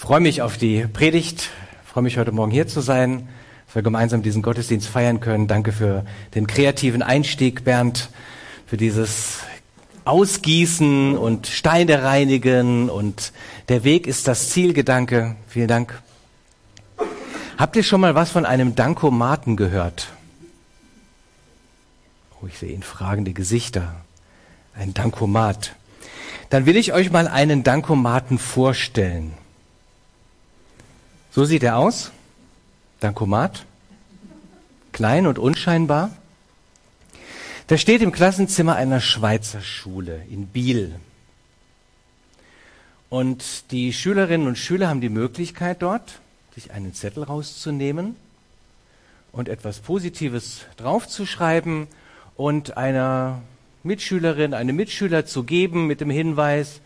freue mich auf die Predigt, freue mich heute Morgen hier zu sein, dass wir gemeinsam diesen Gottesdienst feiern können. Danke für den kreativen Einstieg, Bernd, für dieses Ausgießen und Steine reinigen und der Weg ist das Zielgedanke. Vielen Dank. Habt ihr schon mal was von einem Dankomaten gehört? Oh, ich sehe Ihnen fragende Gesichter. Ein Dankomat. Dann will ich euch mal einen Dankomaten vorstellen. So sieht er aus. Dankomat. Klein und unscheinbar. Der steht im Klassenzimmer einer Schweizer Schule in Biel. Und die Schülerinnen und Schüler haben die Möglichkeit dort, sich einen Zettel rauszunehmen und etwas Positives draufzuschreiben und einer Mitschülerin, einem Mitschüler zu geben mit dem Hinweis,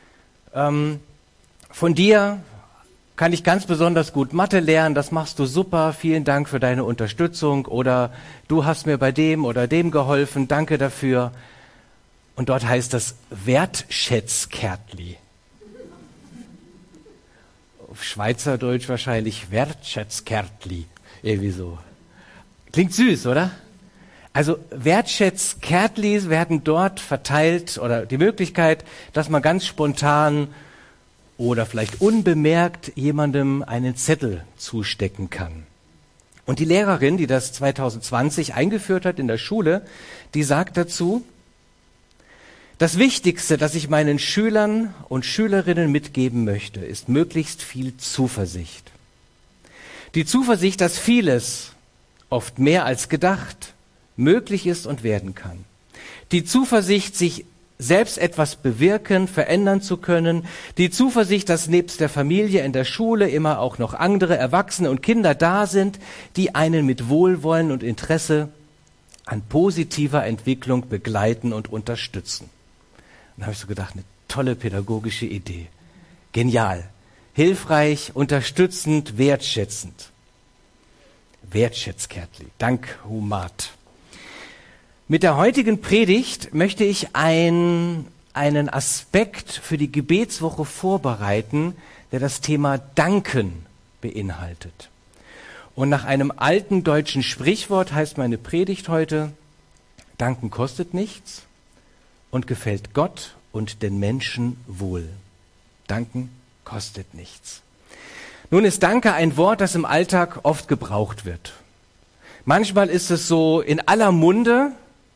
von dir kann ich ganz besonders gut Mathe lernen, das machst du super, vielen Dank für deine Unterstützung oder du hast mir bei dem oder dem geholfen, danke dafür. Und dort heißt das Wertschätzkärtli. Auf Schweizerdeutsch wahrscheinlich Wertschätzkärtli, irgendwie so. Klingt süß, oder? Also Wertschätzkärtlis werden dort verteilt oder die Möglichkeit, dass man ganz spontan oder vielleicht unbemerkt jemandem einen Zettel zustecken kann. Und die Lehrerin, die das 2020 eingeführt hat in der Schule, die sagt dazu, das Wichtigste, das ich meinen Schülern und Schülerinnen mitgeben möchte, ist möglichst viel Zuversicht. Die Zuversicht, dass vieles, oft mehr als gedacht, möglich ist und werden kann. Die Zuversicht, sich selbst etwas bewirken, verändern zu können. Die Zuversicht, dass nebst der Familie in der Schule immer auch noch andere Erwachsene und Kinder da sind, die einen mit Wohlwollen und Interesse an positiver Entwicklung begleiten und unterstützen. Und da habe ich so gedacht, eine tolle pädagogische Idee. Genial. Hilfreich, unterstützend, wertschätzend. Wertschätzkärtli. Dank Humat. Mit der heutigen Predigt möchte ich einen Aspekt für die Gebetswoche vorbereiten, der das Thema Danken beinhaltet. Und nach einem alten deutschen Sprichwort heißt meine Predigt heute, Danken kostet nichts und gefällt Gott und den Menschen wohl. Danken kostet nichts. Nun ist Danke ein Wort, das im Alltag oft gebraucht wird. Manchmal ist es so in aller Munde,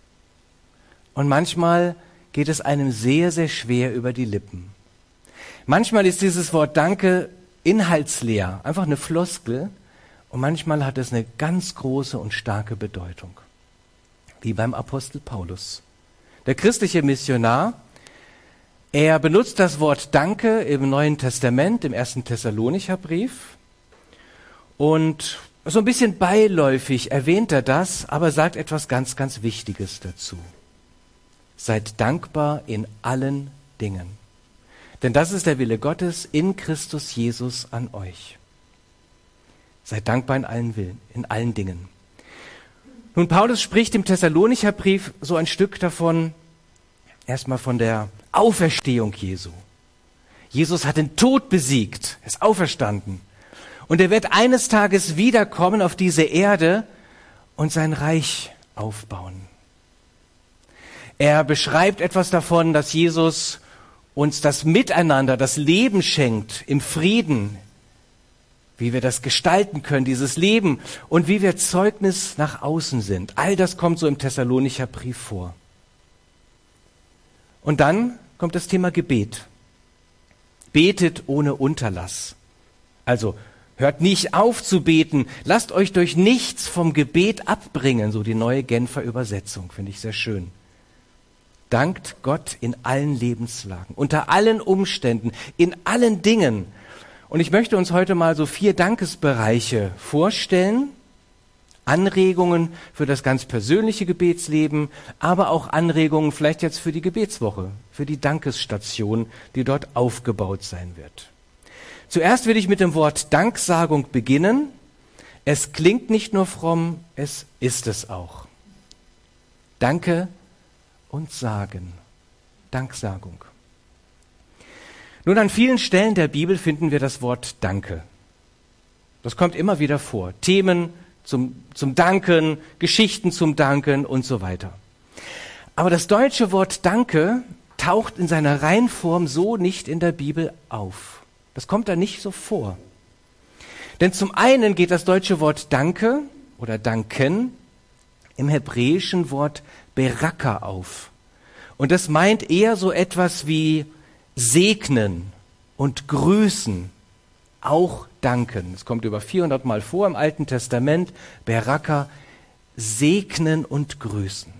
und manchmal geht es einem sehr, sehr schwer über die Lippen. Manchmal ist dieses Wort Danke inhaltsleer, einfach eine Floskel. Und manchmal hat es eine ganz große und starke Bedeutung. Wie beim Apostel Paulus. Der christliche Missionar, er benutzt das Wort Danke im Neuen Testament, im 1. Thessalonicher Brief. Und so ein bisschen beiläufig erwähnt er das, aber sagt etwas ganz, ganz Wichtiges dazu. Seid dankbar in allen Dingen. Denn das ist der Wille Gottes in Christus Jesus an euch. Seid dankbar in allen Dingen. Nun, Paulus spricht im Thessalonicher Brief so ein Stück davon, erstmal von der Auferstehung Jesu. Jesus hat den Tod besiegt, er ist auferstanden. Und er wird eines Tages wiederkommen auf diese Erde und sein Reich aufbauen. Er beschreibt etwas davon, dass Jesus uns das Miteinander, das Leben schenkt, im Frieden, wie wir das gestalten können, dieses Leben und wie wir Zeugnis nach außen sind. All das kommt so im Thessalonicher Brief vor. Und dann kommt das Thema Gebet. Betet ohne Unterlass. Also hört nicht auf zu beten, lasst euch durch nichts vom Gebet abbringen, so die neue Genfer Übersetzung, finde ich sehr schön. Dankt Gott in allen Lebenslagen, unter allen Umständen, in allen Dingen. Und ich möchte uns heute mal so 4 Dankesbereiche vorstellen. Anregungen für das ganz persönliche Gebetsleben, aber auch Anregungen vielleicht jetzt für die Gebetswoche, für die Dankesstation, die dort aufgebaut sein wird. Zuerst will ich mit dem Wort Danksagung beginnen. Es klingt nicht nur fromm, es ist es auch. Danke und sagen. Danksagung. Nun, an vielen Stellen der Bibel finden wir das Wort Danke. Das kommt immer wieder vor. Themen zum Danken, Geschichten zum Danken und so weiter. Aber das deutsche Wort Danke taucht in seiner Reinform so nicht in der Bibel auf. Das kommt da nicht so vor. Denn zum einen geht das deutsche Wort Danke oder Danken im hebräischen Wort Beraka auf. Und das meint eher so etwas wie segnen und grüßen, auch danken. Es kommt über 400 Mal vor im Alten Testament, Beraka, segnen und grüßen.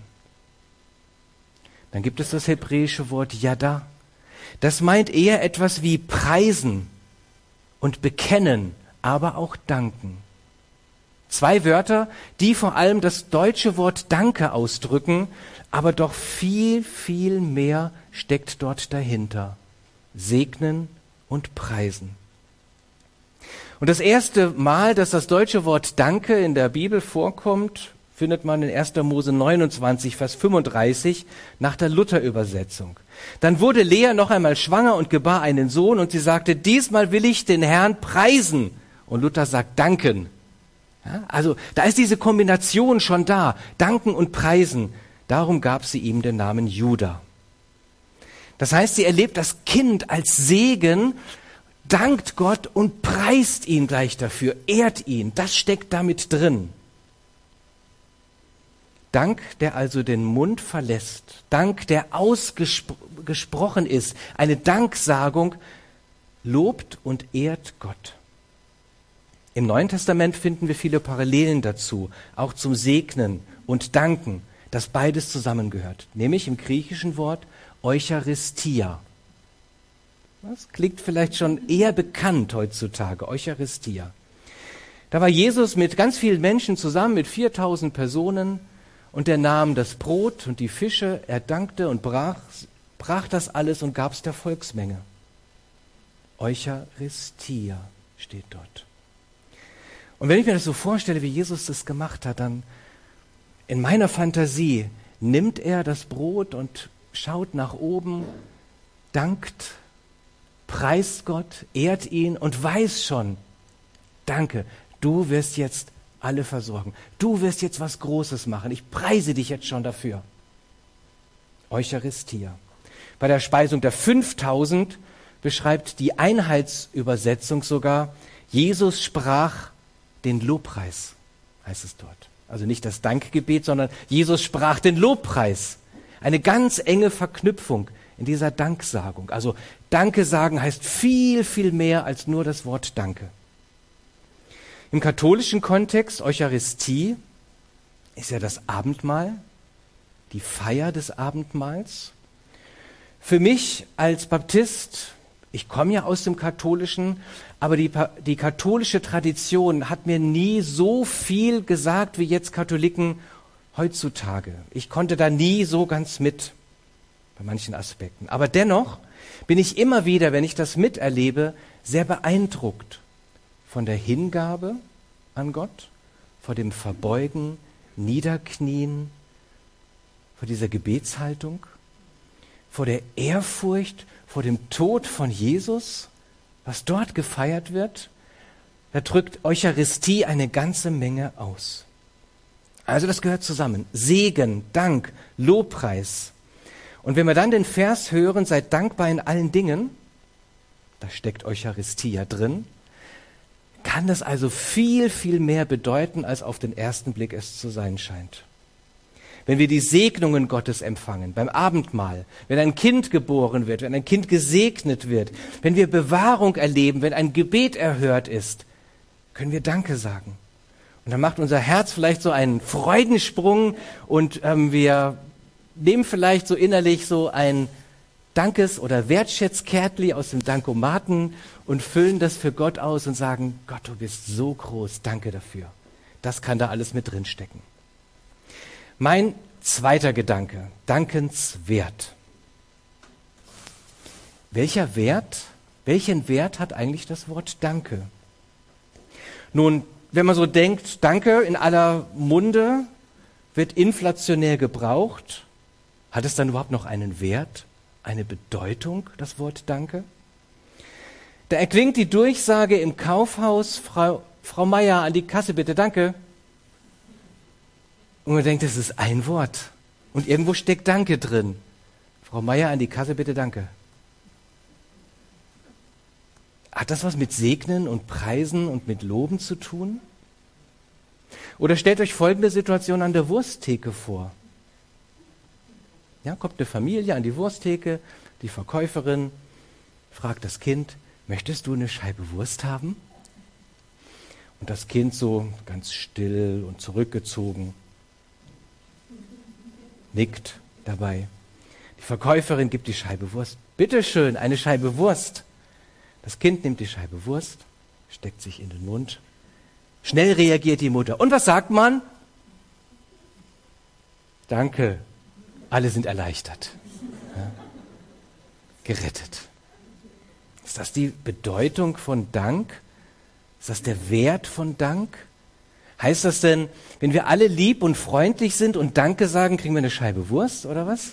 Dann gibt es das hebräische Wort Yada. Das meint eher etwas wie preisen und bekennen, aber auch danken. 2 Wörter, die vor allem das deutsche Wort Danke ausdrücken, aber doch viel, viel mehr steckt dort dahinter. Segnen und preisen. Und das erste Mal, dass das deutsche Wort Danke in der Bibel vorkommt, findet man in 1. Mose 29, Vers 35 nach der Luther-Übersetzung. Dann wurde Lea noch einmal schwanger und gebar einen Sohn und sie sagte, diesmal will ich den Herrn preisen. Und Luther sagt danken. Ja, also da ist diese Kombination schon da, danken und preisen. Darum gab sie ihm den Namen Juda. Das heißt, sie erlebt das Kind als Segen, dankt Gott und preist ihn gleich dafür, ehrt ihn. Das steckt damit drin. Dank, der also den Mund verlässt, Dank, der ausgesprochen ist, eine Danksagung, lobt und ehrt Gott. Im Neuen Testament finden wir viele Parallelen dazu, auch zum Segnen und Danken, dass beides zusammengehört, nämlich im griechischen Wort Eucharistia. Das klingt vielleicht schon eher bekannt heutzutage, Eucharistia. Da war Jesus mit ganz vielen Menschen zusammen, mit 4000 Personen, und er nahm das Brot und die Fische, er dankte und brach das alles und gab es der Volksmenge. Eucharistia steht dort. Und wenn ich mir das so vorstelle, wie Jesus das gemacht hat, dann in meiner Fantasie nimmt er das Brot und schaut nach oben, dankt, preist Gott, ehrt ihn und weiß schon, danke, du wirst jetzt alle versorgen. Du wirst jetzt was Großes machen. Ich preise dich jetzt schon dafür. Eucharistia. Bei der Speisung der 5000 beschreibt die Einheitsübersetzung sogar, Jesus sprach den Lobpreis, heißt es dort. Also nicht das Dankgebet, sondern Jesus sprach den Lobpreis. Eine ganz enge Verknüpfung in dieser Danksagung. Also Danke sagen heißt viel, viel mehr als nur das Wort Danke. Im katholischen Kontext, Eucharistie, ist ja das Abendmahl, die Feier des Abendmahls. Für mich als Baptist, ich komme ja aus dem Katholischen, aber die katholische Tradition hat mir nie so viel gesagt wie jetzt Katholiken heutzutage. Ich konnte da nie so ganz mit bei manchen Aspekten. Aber dennoch bin ich immer wieder, wenn ich das miterlebe, sehr beeindruckt von der Hingabe an Gott, vor dem Verbeugen, Niederknien, vor dieser Gebetshaltung, vor der Ehrfurcht, vor dem Tod von Jesus, was dort gefeiert wird. Da drückt Eucharistie eine ganze Menge aus. Also das gehört zusammen. Segen, Dank, Lobpreis. Und wenn wir dann den Vers hören, seid dankbar in allen Dingen, da steckt Eucharistie ja drin, kann das also viel, viel mehr bedeuten, als auf den ersten Blick es zu sein scheint. Wenn wir die Segnungen Gottes empfangen, beim Abendmahl, wenn ein Kind geboren wird, wenn ein Kind gesegnet wird, wenn wir Bewahrung erleben, wenn ein Gebet erhört ist, können wir Danke sagen. Und dann macht unser Herz vielleicht so einen Freudensprung und wir nehmen vielleicht so innerlich so ein Dankes- oder Wertschätzkärtli aus dem Dankomaten und füllen das für Gott aus und sagen, Gott, du bist so groß, danke dafür. Das kann da alles mit drin stecken. Mein zweiter Gedanke, dankenswert. Welchen Wert hat eigentlich das Wort Danke? Nun, wenn man so denkt, Danke in aller Munde wird inflationär gebraucht, hat es dann überhaupt noch einen Wert, eine Bedeutung, das Wort Danke? Da erklingt die Durchsage im Kaufhaus, Frau Meier, an die Kasse bitte, danke. Und man denkt, das ist ein Wort. Und irgendwo steckt Danke drin. Frau Meier, an die Kasse bitte, danke. Hat das was mit Segnen und Preisen und mit Loben zu tun? Oder stellt euch folgende Situation an der Wursttheke vor. Ja, kommt eine Familie an die Wursttheke, die Verkäuferin fragt das Kind, möchtest du eine Scheibe Wurst haben? Und das Kind so ganz still und zurückgezogen, nickt dabei. Die Verkäuferin gibt die Scheibe Wurst. Bitte schön, eine Scheibe Wurst. Das Kind nimmt die Scheibe Wurst, steckt sich in den Mund. Schnell reagiert die Mutter. Und was sagt man? Danke. Alle sind erleichtert. Ja. Gerettet. Ist das die Bedeutung von Dank? Ist das der Wert von Dank? Heißt das denn, wenn wir alle lieb und freundlich sind und Danke sagen, kriegen wir eine Scheibe Wurst oder was?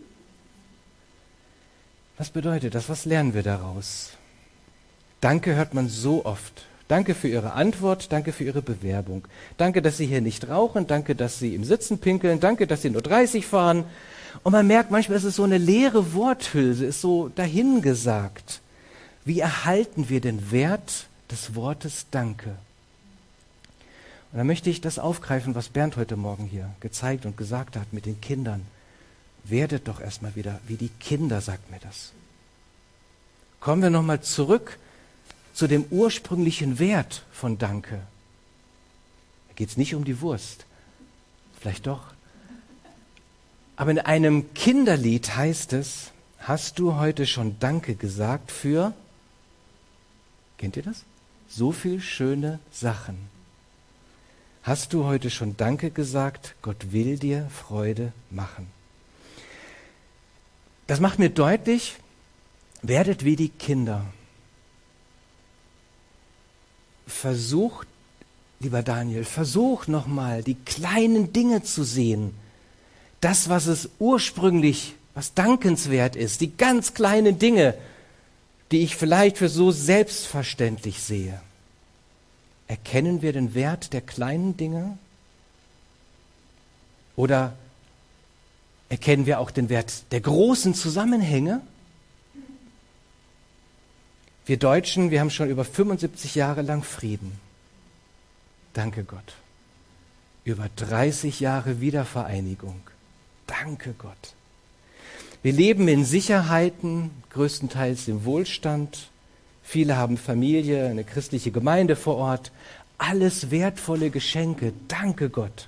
Was bedeutet das? Was lernen wir daraus? Danke hört man so oft. Danke für Ihre Antwort, danke für Ihre Bewerbung. Danke, dass Sie hier nicht rauchen, danke, dass Sie im Sitzen pinkeln, danke, dass Sie nur 30 fahren. Und man merkt, manchmal ist es so eine leere Worthülse, ist so dahingesagt. Wie erhalten wir den Wert des Wortes Danke? Und dann möchte ich das aufgreifen, was Bernd heute Morgen hier gezeigt und gesagt hat mit den Kindern. Werdet doch erstmal wieder wie die Kinder, sagt mir das. Kommen wir nochmal zurück zu dem ursprünglichen Wert von Danke. Da geht es nicht um die Wurst. Vielleicht doch. Aber in einem Kinderlied heißt es, hast du heute schon Danke gesagt für, kennt ihr das? So viel schöne Sachen. Hast du heute schon Danke gesagt? Gott will dir Freude machen. Das macht mir deutlich, werdet wie die Kinder. Versuch, lieber Daniel, versuch nochmal die kleinen Dinge zu sehen. Das, was es ursprünglich, was dankenswert ist, die ganz kleinen Dinge, die ich vielleicht für so selbstverständlich sehe. Erkennen wir den Wert der kleinen Dinge? Oder erkennen wir auch den Wert der großen Zusammenhänge? Wir Deutschen, wir haben schon über 75 Jahre lang Frieden. Danke Gott. Über 30 Jahre Wiedervereinigung. Danke Gott. Wir leben in Sicherheiten, größtenteils im Wohlstand. Viele haben Familie, eine christliche Gemeinde vor Ort. Alles wertvolle Geschenke. Danke Gott.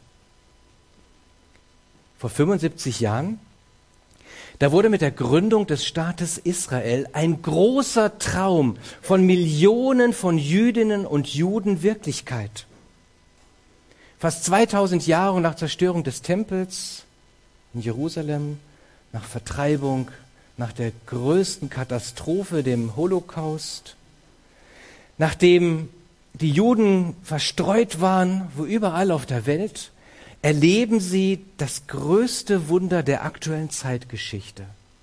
Vor 75 Jahren, da wurde mit der Gründung des Staates Israel ein großer Traum von Millionen von Jüdinnen und Juden Wirklichkeit. Fast 2000 Jahre nach Zerstörung des Tempels in Jerusalem, nach Vertreibung, nach der größten Katastrophe, dem Holocaust, nachdem die Juden verstreut waren, wo überall auf der Welt, erleben sie das größte Wunder der aktuellen Zeitgeschichte.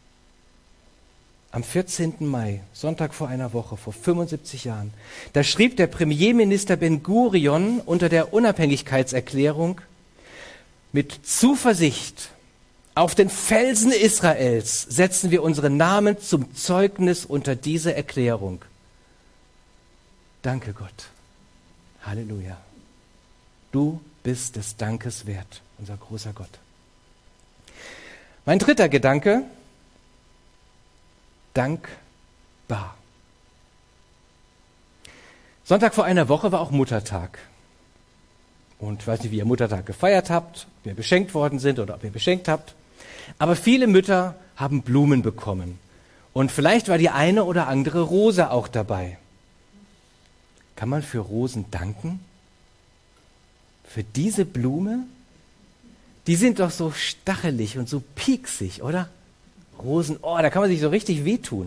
Am 14. Mai, Sonntag vor einer Woche, vor 75 Jahren, da schrieb der Premierminister Ben-Gurion unter der Unabhängigkeitserklärung: Mit Zuversicht auf den Felsen Israels setzen wir unseren Namen zum Zeugnis unter diese Erklärung. Danke Gott. Halleluja. Du bist des Dankes wert, unser großer Gott. Mein dritter Gedanke, dankbar. Sonntag vor einer Woche war auch Muttertag. Und ich weiß nicht, wie ihr Muttertag gefeiert habt, ob ihr beschenkt worden sind oder ob ihr beschenkt habt. Aber viele Mütter haben Blumen bekommen. Und vielleicht war die eine oder andere Rose auch dabei. Kann man für Rosen danken? Für diese Blume? Die sind doch so stachelig und so pieksig, oder? Rosen, oh, da kann man sich so richtig wehtun.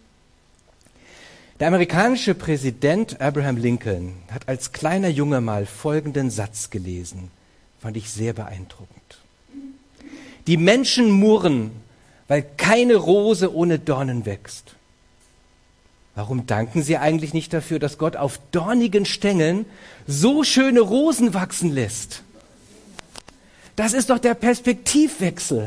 Der amerikanische Präsident Abraham Lincoln hat als kleiner Junge mal folgenden Satz gelesen. Fand ich sehr beeindruckend. Die Menschen murren, weil keine Rose ohne Dornen wächst. Warum danken sie eigentlich nicht dafür, dass Gott auf dornigen Stängeln so schöne Rosen wachsen lässt? Das ist doch der Perspektivwechsel.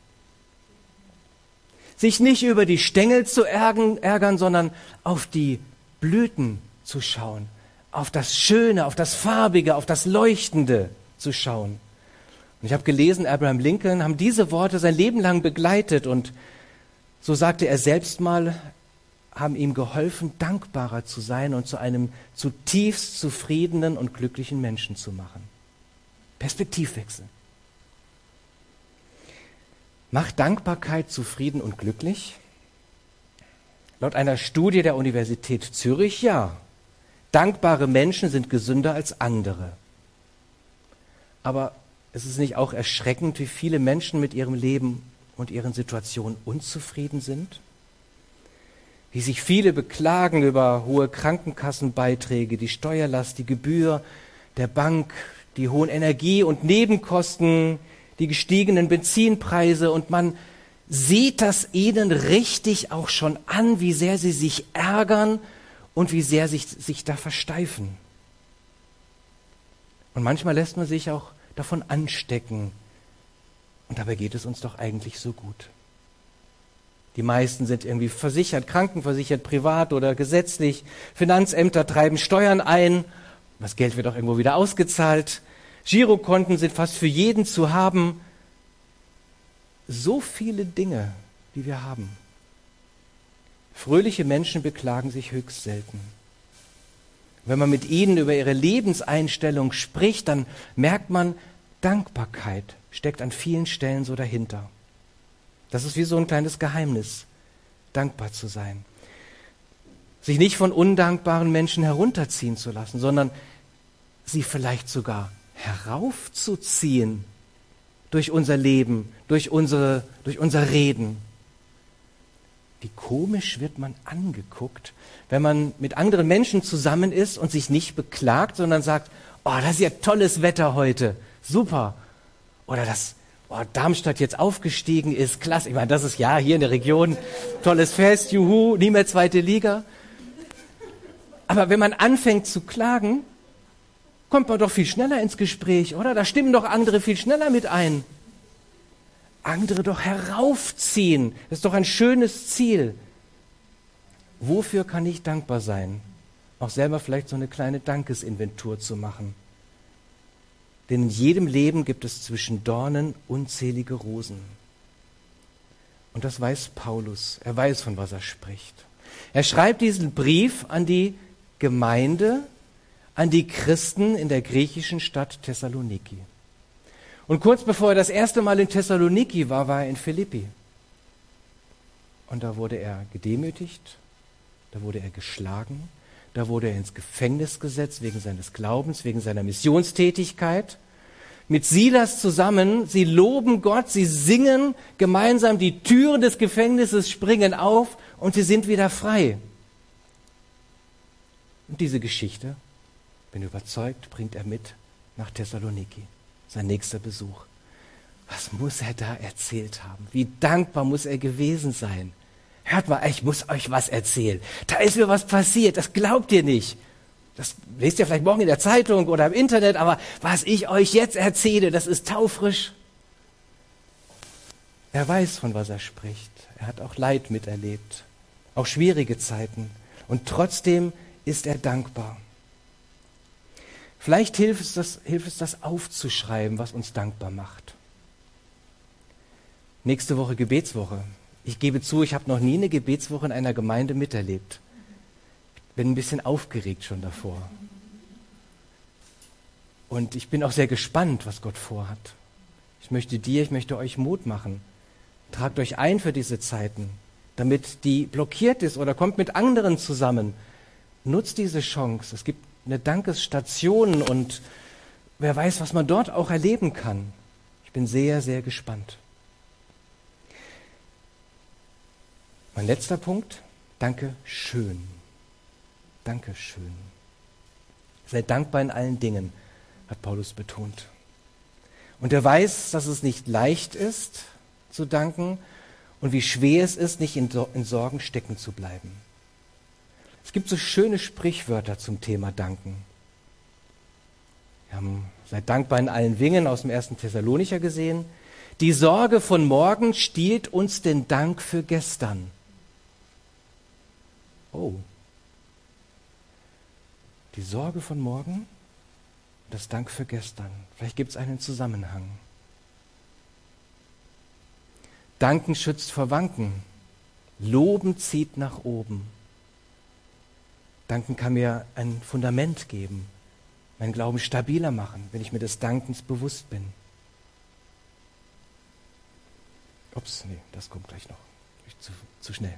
Sich nicht über die Stängel zu ärgern, sondern auf die Blüten zu schauen, auf das Schöne, auf das Farbige, auf das Leuchtende zu schauen. Und ich habe gelesen, Abraham Lincoln haben diese Worte sein Leben lang begleitet und so sagte er selbst mal, haben ihm geholfen, dankbarer zu sein und zu einem zutiefst zufriedenen und glücklichen Menschen zu machen. Perspektivwechsel. Macht Dankbarkeit zufrieden und glücklich? Laut einer Studie der Universität Zürich ja. Dankbare Menschen sind gesünder als andere. Aber es ist nicht auch erschreckend, wie viele Menschen mit ihrem Leben und ihren Situationen unzufrieden sind? Wie sich viele beklagen über hohe Krankenkassenbeiträge, die Steuerlast, die Gebühr der Bank, die hohen Energie- und Nebenkosten, die gestiegenen Benzinpreise und man sieht das ihnen richtig auch schon an, wie sehr sie sich ärgern und wie sehr sich da versteifen. Und manchmal lässt man sich auch davon anstecken. Und dabei geht es uns doch eigentlich so gut. Die meisten sind irgendwie versichert, krankenversichert, privat oder gesetzlich. Finanzämter treiben Steuern ein. Das Geld wird auch irgendwo wieder ausgezahlt. Girokonten sind fast für jeden zu haben. So viele Dinge, die wir haben. Fröhliche Menschen beklagen sich höchst selten. Wenn man mit ihnen über ihre Lebenseinstellung spricht, dann merkt man, Dankbarkeit steckt an vielen Stellen so dahinter. Das ist wie so ein kleines Geheimnis, dankbar zu sein. Sich nicht von undankbaren Menschen herunterziehen zu lassen, sondern sie vielleicht sogar heraufzuziehen durch unser Leben, durch unser Reden. Wie komisch wird man angeguckt, wenn man mit anderen Menschen zusammen ist und sich nicht beklagt, sondern sagt, oh, das ist ja tolles Wetter heute, super. Oder das, oh, Darmstadt jetzt aufgestiegen ist, klasse. Ich meine, das ist ja hier in der Region, tolles Fest, juhu, nie mehr zweite Liga. Aber wenn man anfängt zu klagen, kommt man doch viel schneller ins Gespräch, oder? Da stimmen doch andere viel schneller mit ein. Andere doch heraufziehen. Das ist doch ein schönes Ziel. Wofür kann ich dankbar sein? Auch selber vielleicht so eine kleine Dankesinventur zu machen. Denn in jedem Leben gibt es zwischen Dornen unzählige Rosen. Und das weiß Paulus. Er weiß, von was er spricht. Er schreibt diesen Brief an die Gemeinde, an die Christen in der griechischen Stadt Thessaloniki. Und kurz bevor er das erste Mal in Thessaloniki war, war er in Philippi. Und da wurde er gedemütigt, da wurde er geschlagen, da wurde er ins Gefängnis gesetzt wegen seines Glaubens, wegen seiner Missionstätigkeit. Mit Silas zusammen, sie loben Gott, sie singen gemeinsam, die Türen des Gefängnisses springen auf und sie sind wieder frei. Und diese Geschichte, bin überzeugt, bringt er mit nach Thessaloniki. Sein nächster Besuch. Was muss er da erzählt haben? Wie dankbar muss er gewesen sein? Hört mal, ich muss euch was erzählen. Da ist mir was passiert, das glaubt ihr nicht. Das lest ihr vielleicht morgen in der Zeitung oder im Internet, aber was ich euch jetzt erzähle, das ist taufrisch. Er weiß, von was er spricht. Er hat auch Leid miterlebt, auch schwierige Zeiten. Und trotzdem ist er dankbar. Vielleicht hilft es, das aufzuschreiben, was uns dankbar macht. Nächste Woche Gebetswoche. Ich gebe zu, ich habe noch nie eine Gebetswoche in einer Gemeinde miterlebt. Ich bin ein bisschen aufgeregt schon davor. Und ich bin auch sehr gespannt, was Gott vorhat. Ich möchte euch Mut machen. Tragt euch ein für diese Zeiten, damit die blockiert ist oder kommt mit anderen zusammen. Nutzt diese Chance. Es gibt eine Dankesstation und wer weiß, was man dort auch erleben kann. Ich bin sehr, sehr gespannt. Mein letzter Punkt, danke schön. Danke schön. Seid dankbar in allen Dingen, hat Paulus betont. Und er weiß, dass es nicht leicht ist, zu danken und wie schwer es ist, nicht in Sorgen stecken zu bleiben. Es gibt so schöne Sprichwörter zum Thema Danken. Wir haben seid dankbar in allen Wingen aus dem 1. Thessalonicher gesehen. Die Sorge von morgen stiehlt uns den Dank für gestern. Oh. Die Sorge von morgen, das Dank für gestern. Vielleicht gibt es einen Zusammenhang. Danken schützt vor Wanken. Loben zieht nach oben. Danken kann mir ein Fundament geben, meinen Glauben stabiler machen, wenn ich mir des Dankens bewusst bin. Ups, nee, das kommt gleich noch. Zu schnell.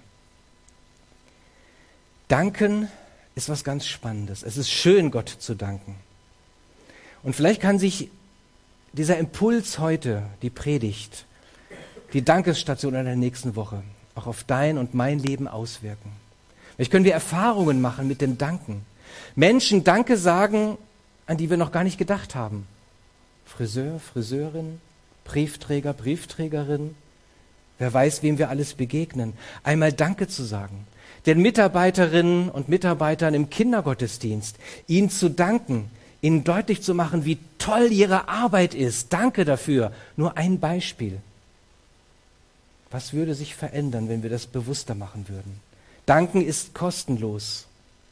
Danken ist was ganz Spannendes. Es ist schön, Gott zu danken. Und vielleicht kann sich dieser Impuls heute, die Predigt, die Dankesstation in der nächsten Woche auch auf dein und mein Leben auswirken. Vielleicht können wir Erfahrungen machen mit dem Danken. Menschen Danke sagen, an die wir noch gar nicht gedacht haben. Friseur, Friseurin, Briefträger, Briefträgerin. Wer weiß, wem wir alles begegnen. Einmal Danke zu sagen. Den Mitarbeiterinnen und Mitarbeitern im Kindergottesdienst, ihnen zu danken, ihnen deutlich zu machen, wie toll ihre Arbeit ist. Danke dafür. Nur ein Beispiel. Was würde sich verändern, wenn wir das bewusster machen würden? Danken ist kostenlos,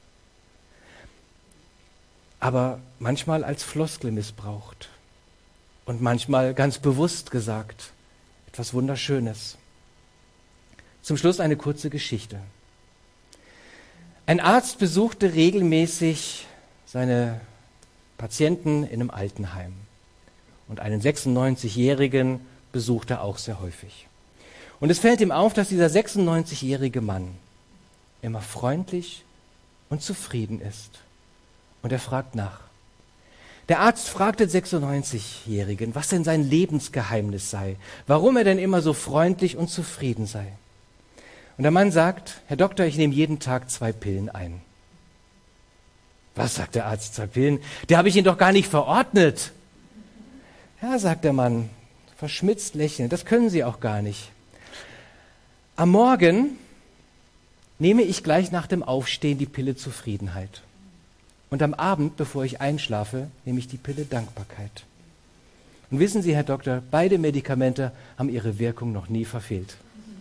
aber manchmal als Floskel missbraucht und manchmal ganz bewusst gesagt. Etwas Wunderschönes. Zum Schluss eine kurze Geschichte. Ein Arzt besuchte regelmäßig seine Patienten in einem Altenheim und einen 96-Jährigen besuchte er auch sehr häufig. Und es fällt ihm auf, dass dieser 96-jährige Mann immer freundlich und zufrieden ist. Und er fragt nach. Der Arzt fragt den 96-Jährigen, was denn sein Lebensgeheimnis sei, warum er denn immer so freundlich und zufrieden sei. Und der Mann sagt, Herr Doktor, ich nehme jeden Tag 2 Pillen ein. Was, sagt der Arzt, 2 Pillen? Die habe ich Ihnen doch gar nicht verordnet. Ja, sagt der Mann, verschmitzt lächelnd, das können Sie auch gar nicht. Am Morgen nehme ich gleich nach dem Aufstehen die Pille Zufriedenheit. Und am Abend, bevor ich einschlafe, nehme ich die Pille Dankbarkeit. Und wissen Sie, Herr Doktor, beide Medikamente haben ihre Wirkung noch nie verfehlt.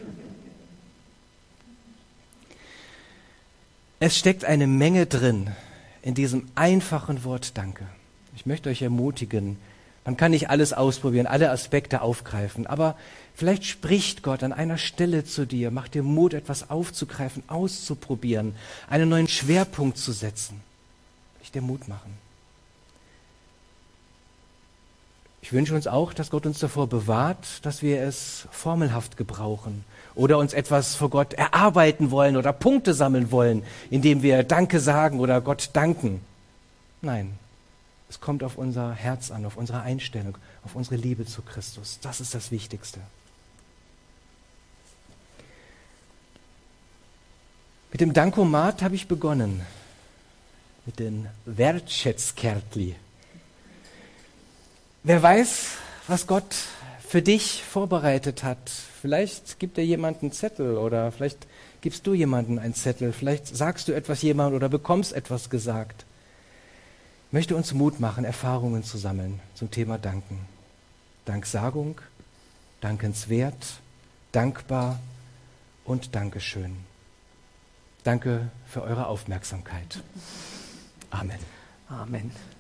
Es steckt eine Menge drin in diesem einfachen Wort Danke. Ich möchte euch ermutigen, man kann nicht alles ausprobieren, alle Aspekte aufgreifen, aber vielleicht spricht Gott an einer Stelle zu dir, macht dir Mut, etwas aufzugreifen, auszuprobieren, einen neuen Schwerpunkt zu setzen. Ich dir Mut machen. Ich wünsche uns auch, dass Gott uns davor bewahrt, dass wir es formelhaft gebrauchen oder uns etwas vor Gott erarbeiten wollen oder Punkte sammeln wollen, indem wir Danke sagen oder Gott danken. Nein, es kommt auf unser Herz an, auf unsere Einstellung, auf unsere Liebe zu Christus. Das ist das Wichtigste. Mit dem Dankomat habe ich begonnen. Mit den Wertschätzkärtli. Wer weiß, was Gott für dich vorbereitet hat. Vielleicht gibt dir jemand einen Zettel oder vielleicht gibst du jemandem einen Zettel. Vielleicht sagst du etwas jemandem oder bekommst etwas gesagt. Ich möchte uns Mut machen, Erfahrungen zu sammeln zum Thema Danken. Danksagung, dankenswert, dankbar und Dankeschön. Danke für eure Aufmerksamkeit. Amen. Amen.